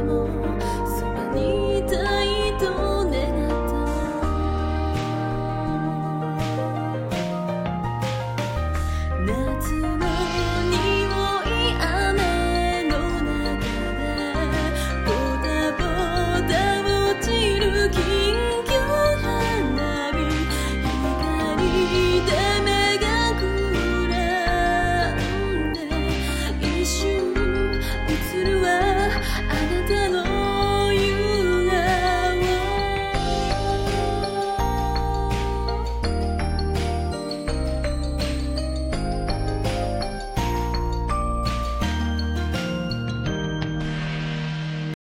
もそばにいたいと願った夏の匂い雨の中でボタボタ落ちる金魚花火光で